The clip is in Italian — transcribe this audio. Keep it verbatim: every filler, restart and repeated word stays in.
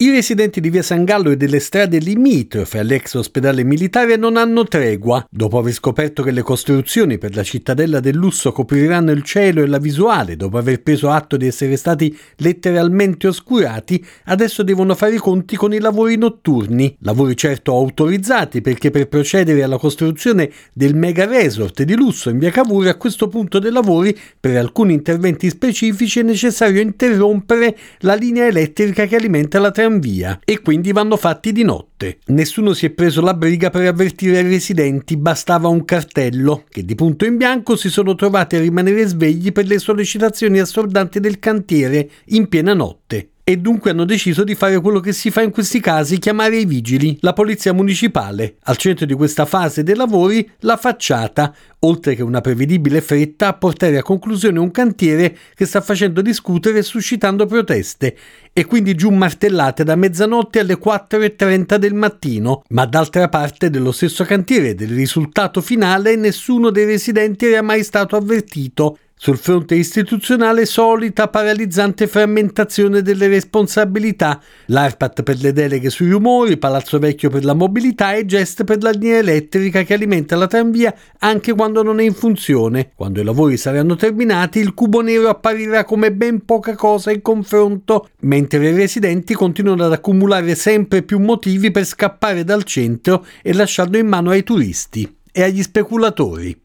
I residenti di via San Gallo e delle strade limitrofe all'ex ospedale militare non hanno tregua. Dopo aver scoperto che le costruzioni per la cittadella del lusso copriranno il cielo e la visuale, dopo aver preso atto di essere stati letteralmente oscurati, adesso devono fare i conti con i lavori notturni. Lavori certo autorizzati, perché per procedere alla costruzione del mega resort di lusso in via Cavour, a questo punto dei lavori, per alcuni interventi specifici è necessario interrompere la linea elettrica che alimenta la tram via e quindi vanno fatti di notte. Nessuno si è preso la briga per avvertire i residenti, bastava un cartello che di punto in bianco si sono trovati a rimanere svegli per le sollecitazioni assordanti del cantiere in piena notte. E dunque hanno deciso di fare quello che si fa in questi casi, chiamare i vigili, la polizia municipale. Al centro di questa fase dei lavori la facciata, oltre che una prevedibile fretta a portare a conclusione un cantiere che sta facendo discutere e suscitando proteste, e quindi giù martellate da mezzanotte alle quattro e trenta del mattino. Ma d'altra parte dello stesso cantiere, del risultato finale, nessuno dei residenti era mai stato avvertito. Sul fronte istituzionale, solita paralizzante frammentazione delle responsabilità, l'ARPAT per le deleghe sui rumori, Palazzo Vecchio per la mobilità e Gest per la linea elettrica che alimenta la tranvia anche quando non è in funzione. Quando i lavori saranno terminati, il cubo nero apparirà come ben poca cosa in confronto, mentre i residenti continuano ad accumulare sempre più motivi per scappare dal centro e lasciarlo in mano ai turisti e agli speculatori.